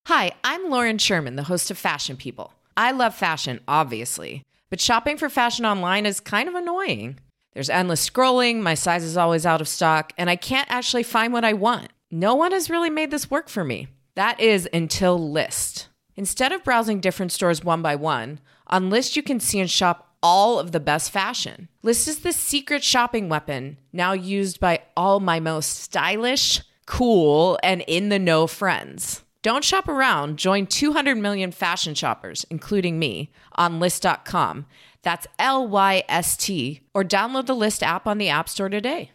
Hi, I'm Lauren Sherman, the host of Fashion People. I love fashion, obviously, but shopping for fashion online is kind of annoying. There's endless scrolling, my size is always out of stock, and I can't actually find what I want. No one has really made this work for me. That is until Lyst. Instead of browsing different stores one by one, on Lyst you can see and shop all of the best fashion. Lyst is the secret shopping weapon now used by all my most stylish, cool, and in-the-know friends. Don't shop around. Join 200 million fashion shoppers, including me, on Lyst.com. That's Lyst, or download the Lyst app on the App Store today.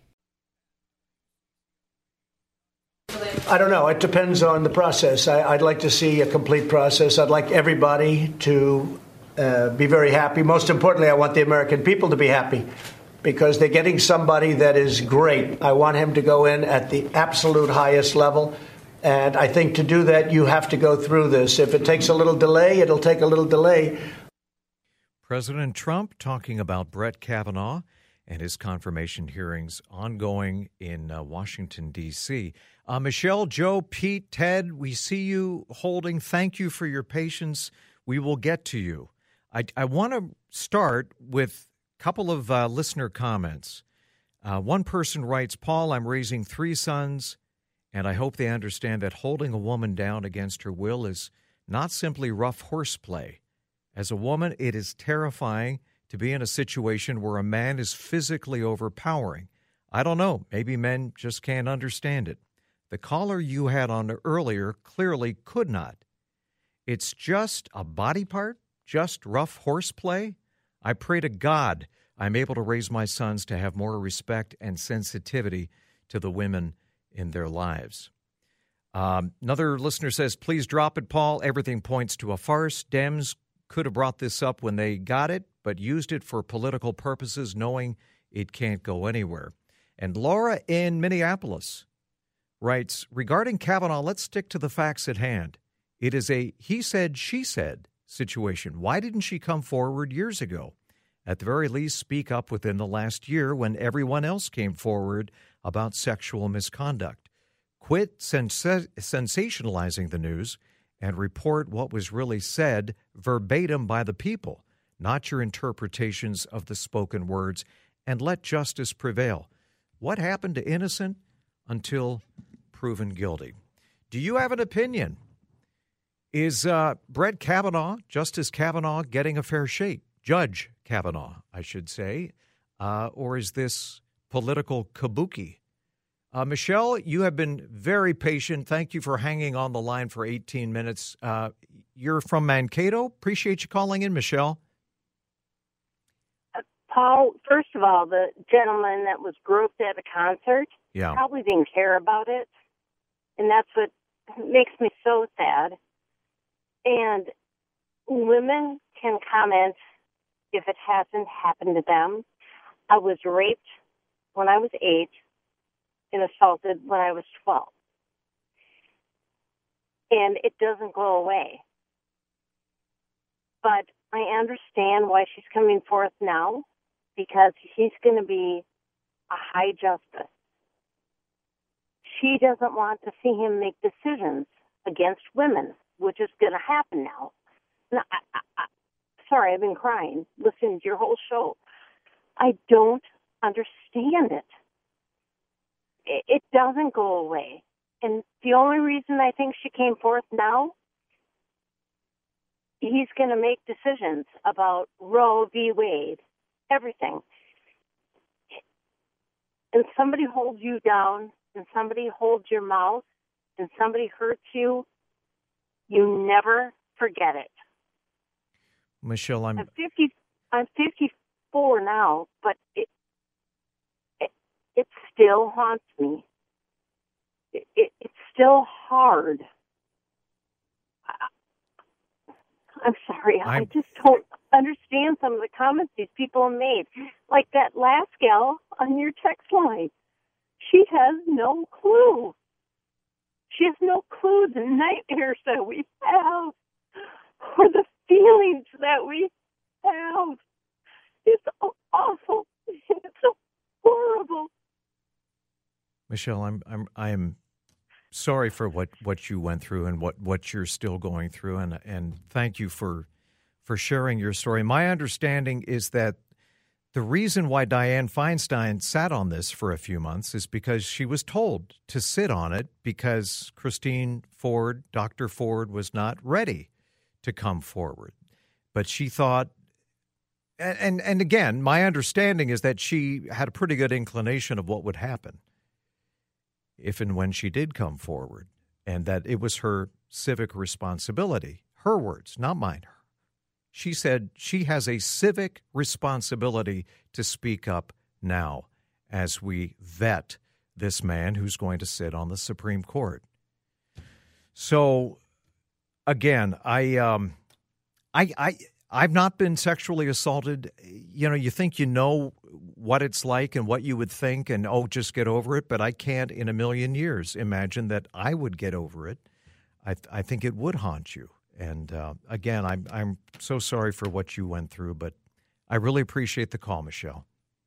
I don't know. It depends on the process. I'd like to see a complete process. I'd like everybody to be very happy. Most importantly, I want the American people to be happy because they're getting somebody that is great. I want him to go in at the absolute highest level. And I think to do that, you have to go through this. If it takes a little delay, it'll take a little delay. President Trump talking about Brett Kavanaugh and his confirmation hearings ongoing in Washington, D.C. Michelle, Joe, Pete, Ted, we see you holding. Thank you for your patience. We will get to you. I want to start with a couple of listener comments. One person writes, Paul, I'm raising 3 sons, and I hope they understand that holding a woman down against her will is not simply rough horseplay. As a woman, it is terrifying to be in a situation where a man is physically overpowering. I don't know. Maybe men just can't understand it. The caller you had on earlier clearly could not. It's just a body part, just rough horseplay. I pray to God I'm able to raise my sons to have more respect and sensitivity to the women in their lives. Another listener says, please drop it, Paul. Everything points to a farce. Dems could have brought this up when they got it, but used it for political purposes, knowing it can't go anywhere. And Laura in Minneapolis writes, regarding Kavanaugh, let's stick to the facts at hand. It is a he said, she said situation. Why didn't she come forward years ago? At the very least, speak up within the last year when everyone else came forward about sexual misconduct. Quit sensationalizing the news and report what was really said verbatim by the people, not your interpretations of the spoken words, and let justice prevail. What happened to innocent until proven guilty? Do you have an opinion? Is Brett Kavanaugh, Justice Kavanaugh, getting a fair shake? Judge Kavanaugh, I should say. Or is this political kabuki? Michelle, you have been very patient. Thank you for hanging on the line for 18 minutes. You're from Mankato. Appreciate you calling in, Michelle. Paul, first of all, the gentleman that was groped at a concert probably didn't care about it. And that's what makes me so sad. And women can comment if it hasn't happened to them. I was raped when I was 8 and assaulted when I was 12. And it doesn't go away. But I understand why she's coming forth now, because he's going to be a high justice. She doesn't want to see him make decisions against women, which is going to happen now. Now sorry, I've been crying listening to your whole show. I don't understand it. It doesn't go away. And the only reason I think she came forth now, he's going to make decisions about Roe v. Wade, everything. And somebody holds you down, and somebody holds your mouth, and somebody hurts you, you never forget it. Michelle, I'm 54 now, but it still haunts me. It's still hard. I'm sorry. I just don't understand some of the comments these people have made. Like that last gal on your text line. She has no clue. She has no clue the nightmares that we have or the feelings that we have. It's awful. It's so horrible. Michelle, I'm sorry for what you went through and what you're still going through, and thank you for sharing your story. My understanding is that the reason why Dianne Feinstein sat on this for a few months is because she was told to sit on it because Christine Ford, Dr. Ford, was not ready to come forward. But she thought, and again, my understanding is that she had a pretty good inclination of what would happen if and when she did come forward, and that it was her civic responsibility. Her words, not mine. She said she has a civic responsibility to speak up now as we vet this man who's going to sit on the Supreme Court. So, again, I've not been sexually assaulted. You know, you think you know what it's like and what you would think and, just get over it. But I can't in a million years imagine that I would get over it. I think it would haunt you. And again, I'm so sorry for what you went through, but I really appreciate the call, Michelle.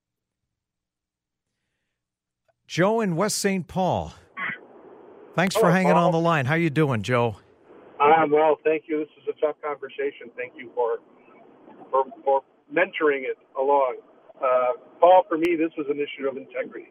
Joe in West St. Paul. Thanks for hanging on the line. How you doing, Joe? I'm well, thank you. This is a tough conversation. Thank you for mentoring it along. Paul, for me, this was an issue of integrity.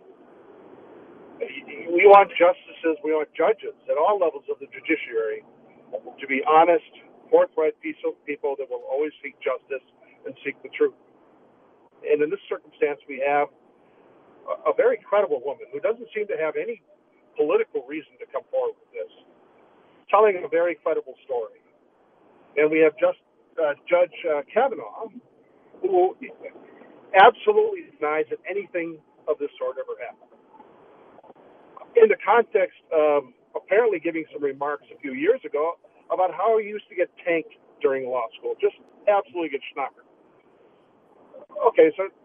We want justices, we want judges at all levels of the judiciary to be honest, forthright people that will always seek justice and seek the truth. And in this circumstance, we have a very credible woman who doesn't seem to have any political reason to come forward with this, telling a very credible story. And we have Judge Kavanaugh, who absolutely denies that anything of this sort ever happened. In the context of apparently giving some remarks a few years ago about how he used to get tanked during law school, just absolutely get schnockered. Okay, so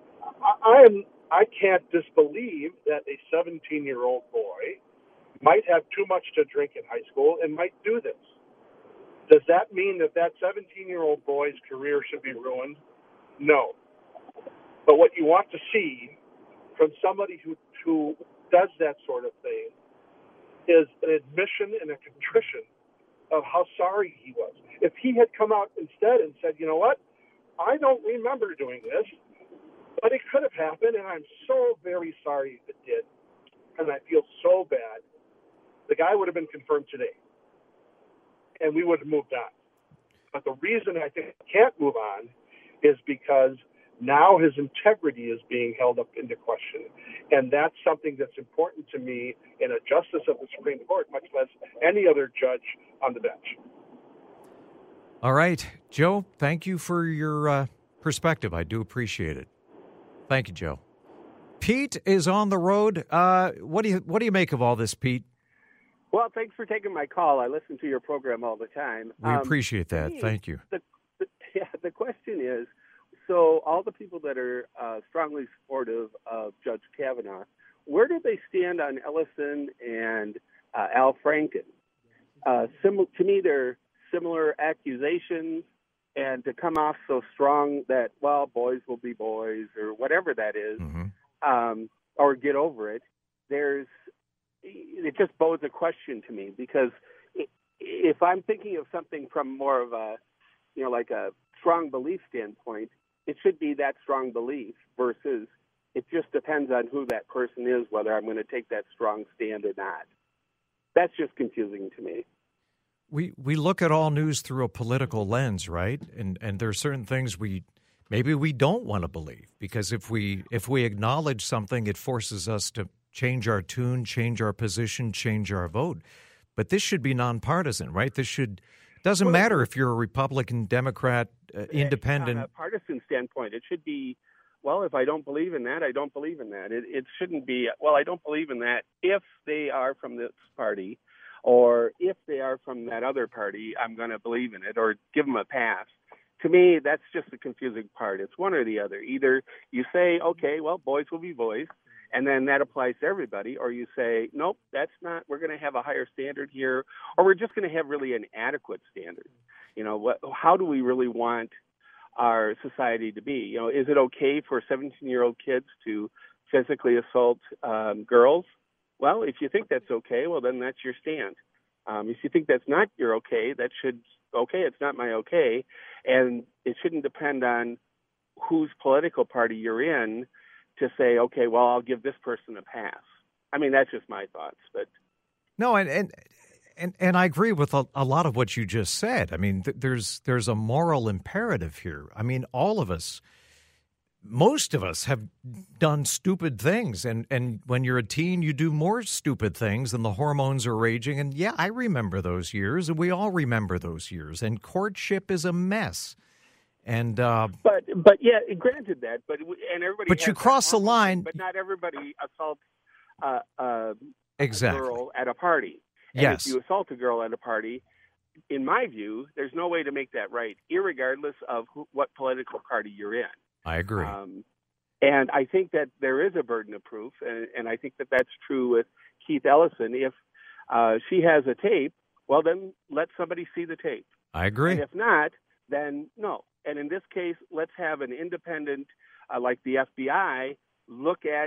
I can't disbelieve that a 17-year-old boy might have too much to drink in high school and might do this. Does that mean that 17-year-old boy's career should be ruined? No. But what you want to see from somebody who does that sort of thing is an admission and a contrition of how sorry he was. If he had come out instead and said, you know what, I don't remember doing this, but it could have happened, and I'm so very sorry if it did, and I feel so bad, the guy would have been confirmed today, and we would have moved on. But the reason I think he can't move on is because now his integrity is being held up into question. And that's something that's important to me in a justice of the Supreme Court, much less any other judge on the bench. All right. Joe, thank you for your perspective. I do appreciate it. Thank you, Joe. Pete is on the road. What do you make of all this, Pete? Well, thanks for taking my call. I listen to your program all the time. We appreciate that. Thank you. The question is, so all the people that are strongly supportive of Judge Kavanaugh, where do they stand on Ellison and Al Franken? To me, they're similar accusations, and to come off so strong that, well, boys will be boys or whatever that is, or get over it, it just bodes a question to me, because if I'm thinking of something from more of a, like a strong belief standpoint, it should be that strong belief versus it just depends on who that person is, whether I'm going to take that strong stand or not. That's just confusing to me. We look at all news through a political lens, right? And there are certain things maybe we don't want to believe, because if we acknowledge something, it forces us to change our tune, change our position, change our vote. But this should be nonpartisan, right? Doesn't matter if you're a Republican, Democrat, independent. On a partisan standpoint, it should be, well, if I don't believe in that, I don't believe in that. It shouldn't be, well, I don't believe in that if they are from this party, or if they are from that other party, I'm going to believe in it or give them a pass. To me, that's just the confusing part. It's one or the other. Either you say, okay, well, boys will be boys, and then that applies to everybody, or you say, nope, that's not, we're going to have a higher standard here, or we're just going to have really an adequate standard. How do we really want our society to be? Is it okay for 17-year-old kids to physically assault girls? well, if you think that's okay, well, then that's your stand. If you think that's not your okay, it's not my okay. And it shouldn't depend on whose political party you're in to say, okay, well, I'll give this person a pass. I mean, that's just my thoughts. But no, and I agree with a lot of what you just said. I mean, there's a moral imperative here. I mean, all of us, most of us have done stupid things. And when you're a teen, you do more stupid things and the hormones are raging. And yeah, I remember those years, and we all remember those years. And courtship is a mess. And but yeah, granted that, but everybody. But you cross the line. But not everybody assaults exactly. a girl at a party. And yes. If you assault a girl at a party, in my view, there's no way to make that right, irregardless of what political party you're in. I agree. And I think that there is a burden of proof, and I think that that's true with Keith Ellison. If she has a tape, well, then let somebody see the tape. I agree. And if not, then no. And in this case, let's have an independent, like the FBI, look at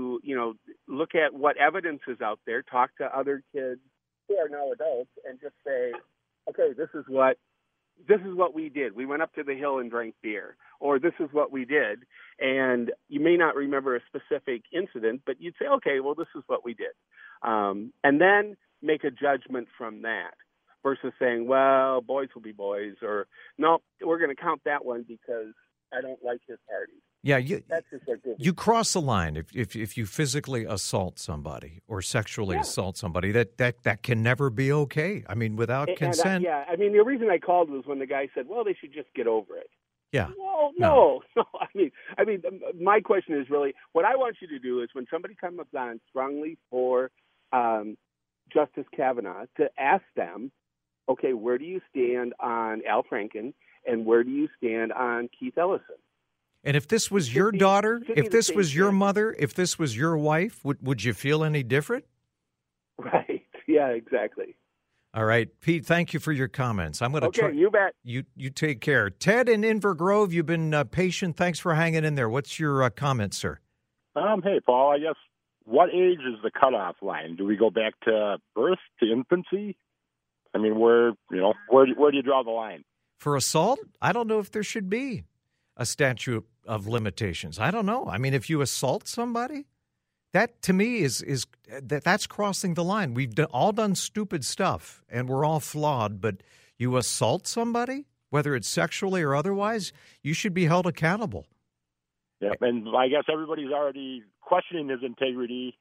what evidence is out there, talk to other kids who are now adults, and just say, okay, this is what we did. We went up to the hill and drank beer, or this is what we did. And you may not remember a specific incident, but you'd say, okay, well, this is what we did. And then make a judgment from that versus saying, well, boys will be boys, or no, we're going to count that one because I don't like his party. Yeah, that's just like you cross the line if you physically assault somebody or sexually assault somebody. That can never be okay. I mean, without consent. I mean, the reason I called was when the guy said, "Well, they should just get over it." Yeah. Well, no. I mean, my question is really what I want you to do is when somebody comes on strongly for Justice Kavanaugh, to ask them, okay, where do you stand on Al Franken and where do you stand on Keith Ellison? And if this was your daughter, if this was your mother, if this was your wife, would you feel any different? Right. Yeah, exactly. All right. Pete, thank you for your comments. I'm going to try. Okay, you bet. You take care. Ted in Inver Grove, you've been patient. Thanks for hanging in there. What's your comment, sir? Hey, Paul, I guess what age is the cutoff line? Do we go back to birth, to infancy? I mean, where do you draw the line? For assault? I don't know if there should be a statute of limitations. I don't know. I mean, if you assault somebody, that to me that's crossing the line. We've all done stupid stuff, and we're all flawed. But you assault somebody, whether it's sexually or otherwise, you should be held accountable. Yeah, and I guess everybody's already questioning his integrity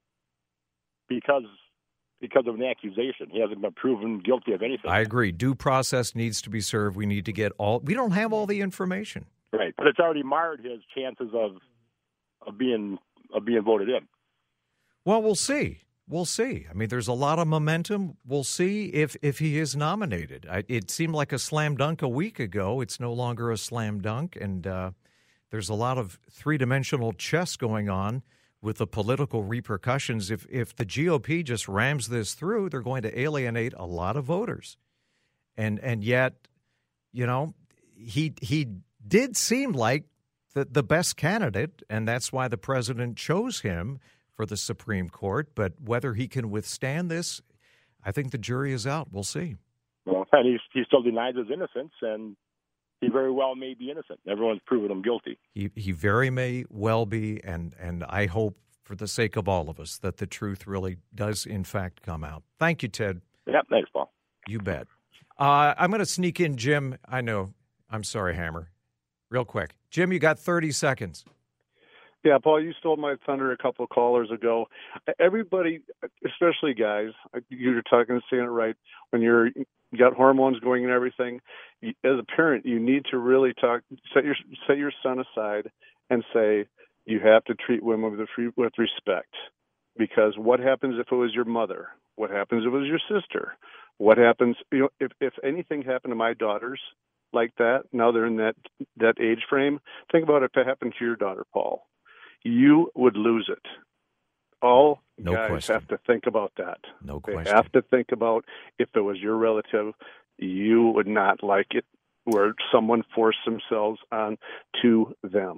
because of an accusation. He hasn't been proven guilty of anything. I agree. Due process needs to be served. We need to get we don't have all the information. Right, but it's already marred his chances of being voted in. Well, we'll see. We'll see. I mean, there's a lot of momentum. We'll see if he is nominated. It seemed like a slam dunk a week ago. It's no longer a slam dunk, and there's a lot of three-dimensional chess going on with the political repercussions. If the GOP just rams this through, they're going to alienate a lot of voters. And yet, he did seem like the best candidate, and that's why the president chose him for the Supreme Court. But whether he can withstand this, I think the jury is out. We'll see. Well, and he still denies his innocence, and he very well may be innocent. Everyone's proven him guilty. He very may well be, and I hope for the sake of all of us that the truth really does, in fact, come out. Thank you, Ted. Yeah, thanks, Paul. You bet. I'm going to sneak in Jim. I know. I'm sorry, Hammer. Real quick. Jim, you got 30 seconds. Yeah, Paul, you stole my thunder a couple of callers ago. Everybody, especially guys, you're talking and saying it right, when you got hormones going and everything, as a parent, you need to really set your son aside and say, you have to treat women with respect. Because what happens if it was your mother? What happens if it was your sister? What happens, if anything happened to my daughters like that, now they're in that age frame, think about if it happened to your daughter, Paul. You would lose it. All guys have to think about that. No question. They have to think about if it was your relative, you would not like it where someone forced themselves on to them.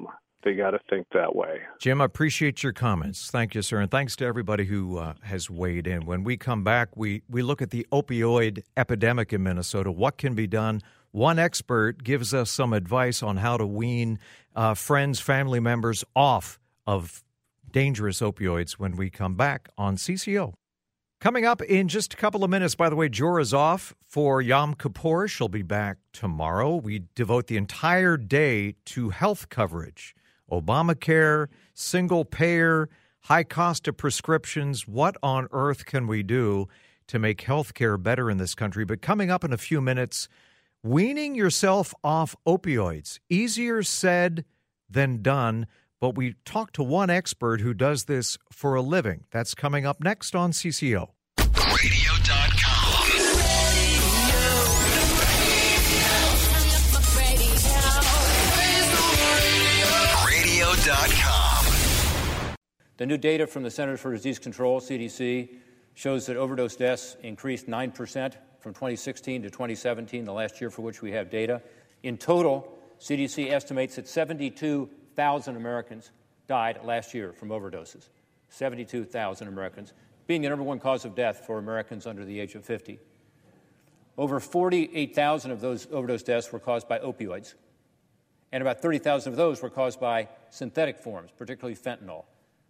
they got to think that way. Jim, I appreciate your comments. Thank you, sir. And thanks to everybody who has weighed in. When we come back, we look at the opioid epidemic in Minnesota. What can be done? One expert gives us some advice on how to wean friends, family members off of dangerous opioids when we come back on CCO. Coming up in just a couple of minutes, by the way, Jorah's off for Yom Kippur. She'll be back tomorrow. We devote the entire day to health coverage. Obamacare, single payer, high cost of prescriptions. What on earth can we do to make health care better in this country? But coming up in a few minutes, weaning yourself off opioids. Easier said than done. But we talked to one expert who does this for a living. That's coming up next on CCO. Radio.com. Radio.com. The new data from the Centers for Disease Control, CDC, shows that overdose deaths increased 9% from 2016 to 2017, the last year for which we have data. In total, CDC estimates that 72,000 Americans died last year from overdoses. 72,000 Americans, being the number one cause of death for Americans under the age of 50. Over 48,000 of those overdose deaths were caused by opioids, and about 30,000 of those were caused by synthetic forms, particularly fentanyl.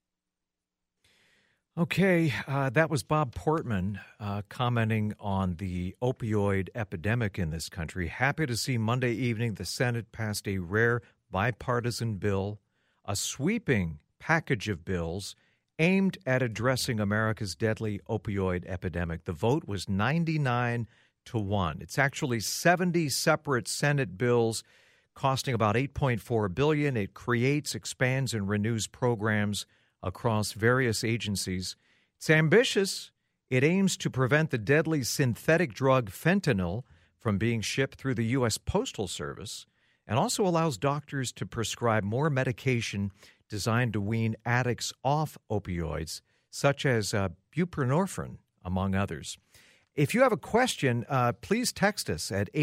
Okay, that was Bob Portman commenting on the opioid epidemic in this country. Happy to see Monday evening the Senate passed a rare bipartisan bill, a sweeping package of bills aimed at addressing America's deadly opioid epidemic. The vote was 99-1. It's actually 70 separate Senate bills costing about $8.4 billion. It creates, expands, and renews programs across various agencies. It's ambitious. It aims to prevent the deadly synthetic drug fentanyl from being shipped through the U.S. Postal Service, and also allows doctors to prescribe more medication designed to wean addicts off opioids, such as buprenorphine, among others. If you have a question, please text us at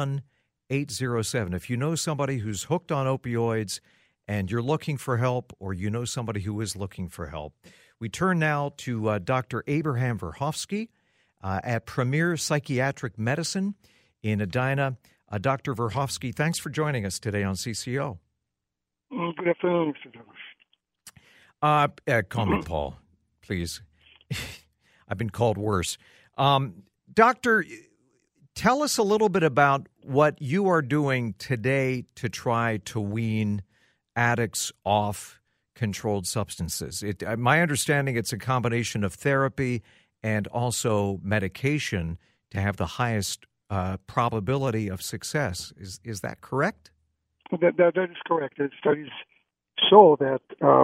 81807. If you know somebody who's hooked on opioids and you're looking for help, or you know somebody who is looking for help. We turn now to Dr. Abraham Verhofsky at Premier Psychiatric Medicine in Edina. Dr. Verhofsky, thanks for joining us today on CCO. Good afternoon, Mr. Douglas. Call me Paul, please. I've been called worse. Doctor, tell us a little bit about what you are doing today to try to wean addicts off controlled substances. My understanding, it's a combination of therapy and also medication to have the highest probability of success. Is that correct? That is correct. The studies show that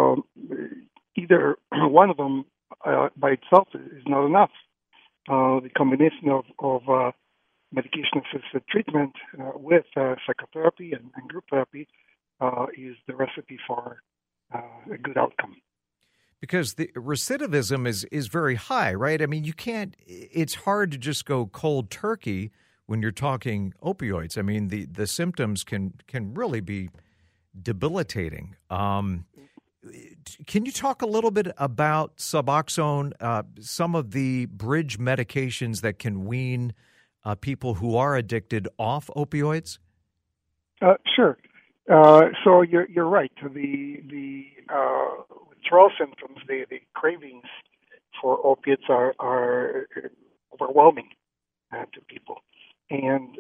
either one of them by itself is not enough. The combination of medication-assisted treatment with psychotherapy and group therapy is the recipe for a good outcome. Because the recidivism is very high, right? I mean, it's hard to just go cold turkey when you're talking opioids. I mean, the symptoms can really be debilitating. Can you talk a little bit about Suboxone, some of the bridge medications that can wean people who are addicted off opioids? Sure. So you're right. The withdrawal symptoms, the cravings for opiates are overwhelming to people. And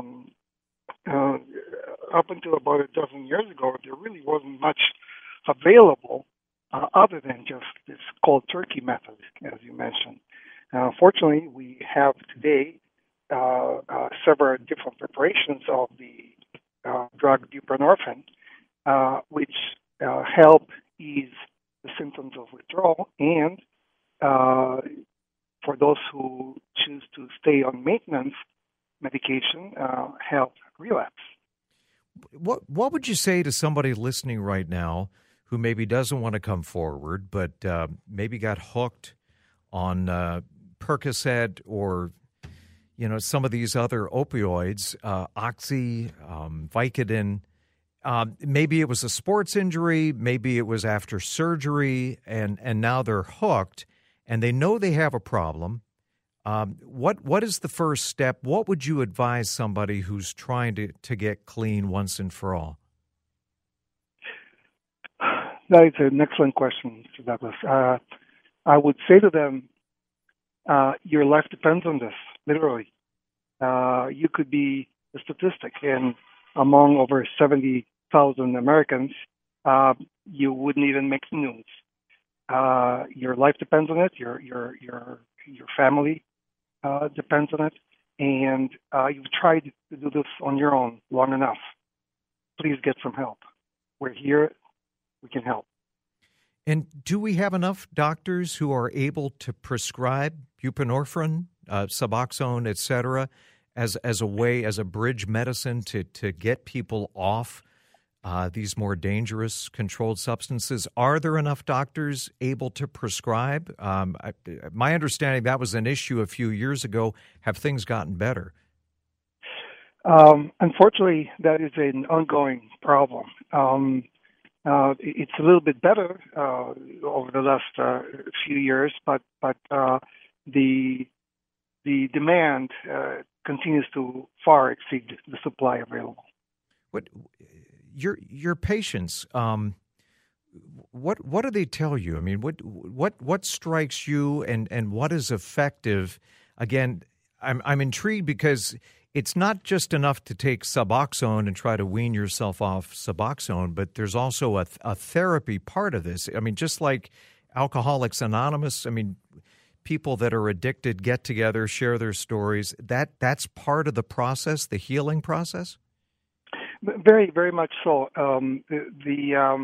up until about a dozen years ago, there really wasn't much available other than just this cold turkey method, as you mentioned. Fortunately, we have today several different preparations of the drug buprenorphine, which help ease the symptoms of withdrawal, and for those who choose to stay on maintenance medication, help relapse. What would you say to somebody listening right now who maybe doesn't want to come forward, but maybe got hooked on Percocet or some of these other opioids, Oxy, Vicodin? maybe it was a sports injury, maybe it was after surgery, and now they're hooked, and they know they have a problem. What is the first step? What would you advise somebody who's trying to get clean once and for all? That is an excellent question, Mr. Douglas. I would say to them, your life depends on this, literally. You could be a statistic, and among over 70,000 Americans, you wouldn't even make the news. Your life depends on it. Your family depends on it, and you've tried to do this on your own long enough. Please get some help. We're here. We can help. And do we have enough doctors who are able to prescribe buprenorphine, Suboxone, et cetera, as a bridge medicine to get people off these more dangerous controlled substances? Are there enough doctors able to prescribe? My understanding, that was an issue a few years ago. Have things gotten better? Unfortunately, that is an ongoing problem. It's a little bit better over the last few years, but the demand continues to far exceed the supply available. What your patients? What do they tell you? I mean, what strikes you, and what is effective? Again, I'm intrigued because it's not just enough to take Suboxone and try to wean yourself off Suboxone, but there's also a therapy part of this. I mean, just like Alcoholics Anonymous, I mean, people that are addicted get together, share their stories. That's part of the process, the healing process? Very, very much so. The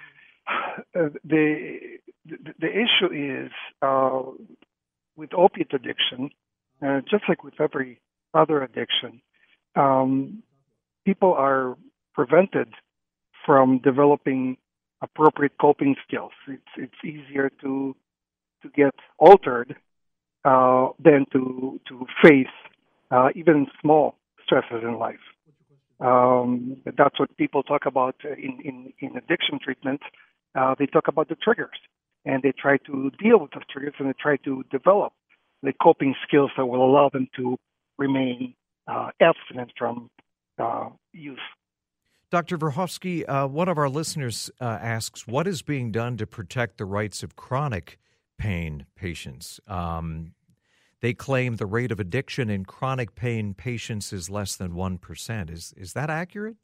issue is with opiate addiction, just like with every other addiction, people are prevented from developing appropriate coping skills. It's easier to get altered than to face even small stresses in life. That's what people talk about in addiction treatment. They talk about the triggers, and they try to deal with those triggers, and they try to develop the coping skills that will allow them to remain abstinent from use. Dr. Verhofsky, one of our listeners asks, what is being done to protect the rights of chronic pain patients? They claim the rate of addiction in chronic pain patients is less than 1%. Is that accurate?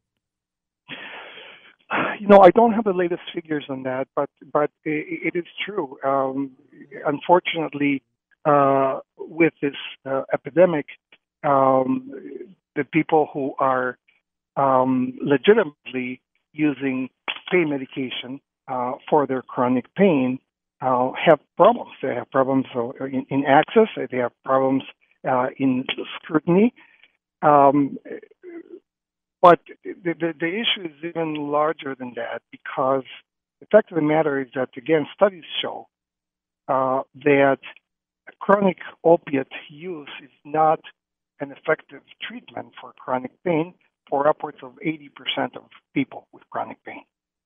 I don't have the latest figures on that, but it is true. Unfortunately, with this epidemic, the people who are legitimately using pain medication for their chronic pain have problems. They have problems in access. They have problems in scrutiny. But the issue is even larger than that, because the fact of the matter is that, again, studies show that chronic opiate use is not an effective treatment for chronic pain for upwards of 80% of people with chronic pain.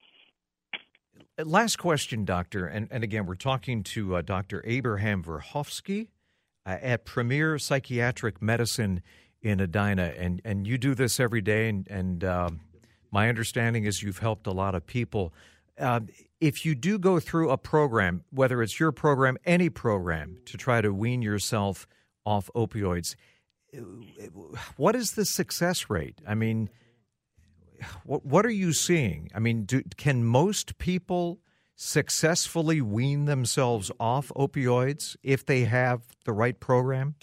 Last question, Doctor, and again, we're talking to Dr. Abraham Verhofsky at Premier Psychiatric Medicine in Edina, and you do this every day, and my understanding is you've helped a lot of people. If you do go through a program, whether it's your program, any program, to try to wean yourself off opioids, what is the success rate? I mean, what are you seeing? I mean, can most people successfully wean themselves off opioids if they have the right program?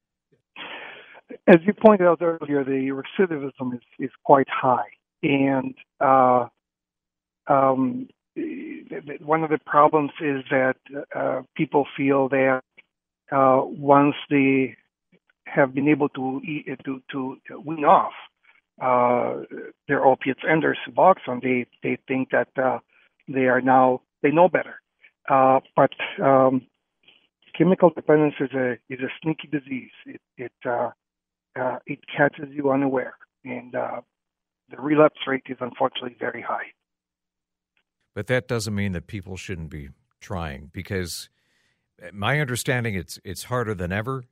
As you pointed out earlier, the recidivism is quite high. And one of the problems is that people feel that once they have been able to wean off their opiates and their Suboxone, they think that they know better. But chemical dependence is a sneaky disease. It catches you unaware, and the relapse rate is unfortunately very high. But that doesn't mean that people shouldn't be trying, because my understanding it's harder than ever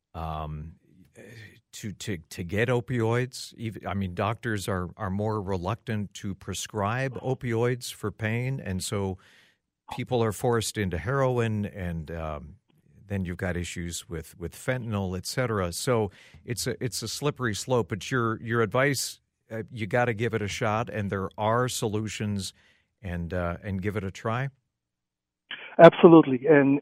to get opioids. I mean, doctors are more reluctant to prescribe opioids for pain, and so people are forced into heroin, and then you've got issues with fentanyl, et cetera. So it's a slippery slope. But your advice, you got to give it a shot, and there are solutions, and give it a try. Absolutely, and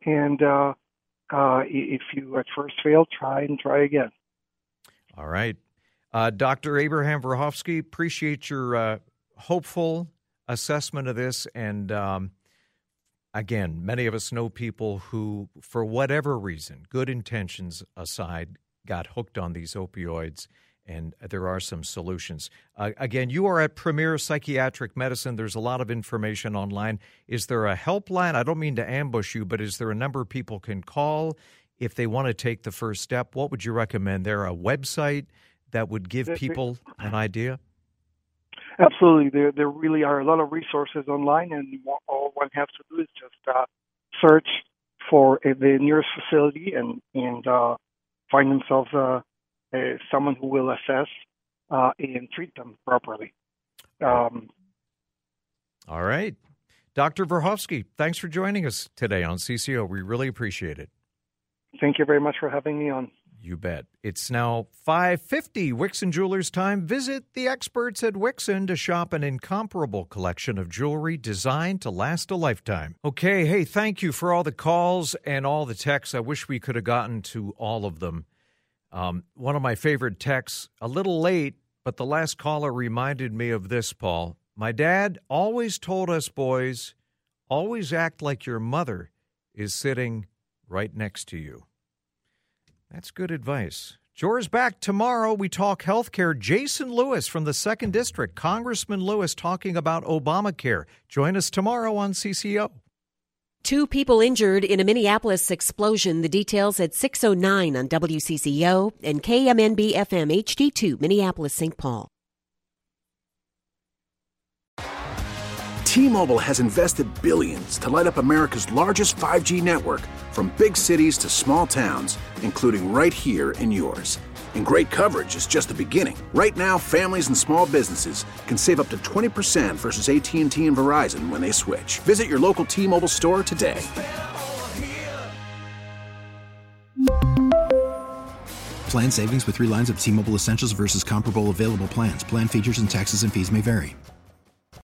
if you at first fail, try again. All right. Dr. Abraham Verhofsky, appreciate your hopeful assessment of this. And again, many of us know people who, for whatever reason, good intentions aside, got hooked on these opioids, and there are some solutions. Again, you are at Premier Psychiatric Medicine. There's a lot of information online. Is there a helpline? I don't mean to ambush you, but is there a number people can call if they want to take the first step? What would you recommend? There a website that would give people an idea? Absolutely. There really are a lot of resources online, and all one has to do is just search for the nearest facility and find themselves someone who will assess and treat them properly. All right. Dr. Verhofsky, thanks for joining us today on CCO. We really appreciate it. Thank you very much for having me on. You bet. It's now 5:50 Wixon Jewelers time. Visit the experts at Wixon to shop an incomparable collection of jewelry designed to last a lifetime. Okay, hey, thank you for all the calls and all the texts. I wish we could have gotten to all of them. One of my favorite texts, a little late, but the last caller reminded me of this, Paul. My dad always told us boys, always act like your mother is sitting right next to you. That's good advice. Jora's back tomorrow. We talk healthcare. Jason Lewis from the 2nd District, Congressman Lewis, talking about Obamacare. Join us tomorrow on CCO. 2 people injured in a Minneapolis explosion. The details at 6:09 on WCCO and KMNB FM HD2, Minneapolis, St. Paul. T-Mobile has invested billions to light up America's largest 5G network, from big cities to small towns, including right here in yours. And great coverage is just the beginning. Right now, families and small businesses can save up to 20% versus AT&T and Verizon when they switch. Visit your local T-Mobile store today. Plan savings with 3 lines of T-Mobile Essentials versus comparable available plans. Plan features and taxes and fees may vary.